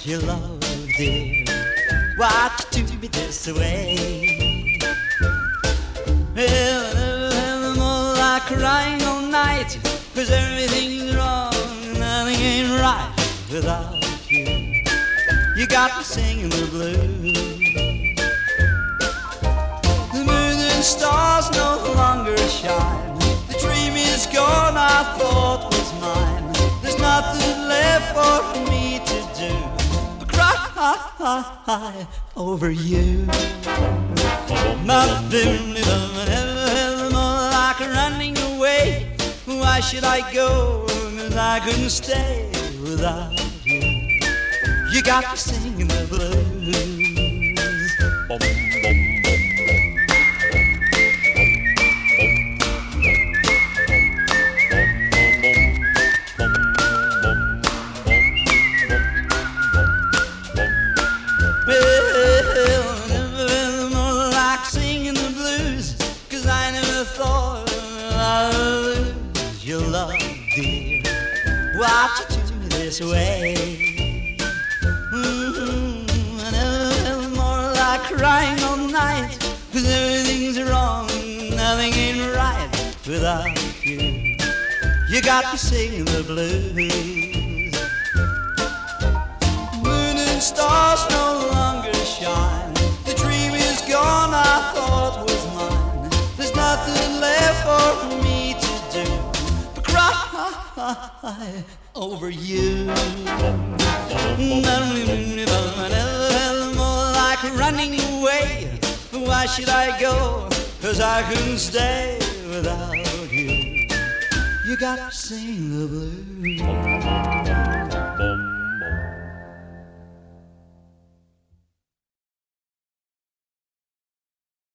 your love, dear. Why'd you do me this way? Well, I never had more like crying all night, 'cause everything's wrong, nothing ain't right without you. You got me singing the blues. The moon and stars no longer shine. The dream is gone I thought was mine. There's nothing left for me to do but cry over you. My baby, more like running away. Why should I go? 'Cause I couldn't stay without you. You got me singing the blues. Bum, bum. Why'd you do me this way? I never felt more like crying all night, 'cause everything's wrong, nothing ain't right without you. You got me singing the blues. Moon and stars no longer shine. The dream is gone I thought was mine. There's nothing left for me to do but cry over you. More like running away. Why should I go? 'Cause I couldn't stay without you. You got to sing the blues.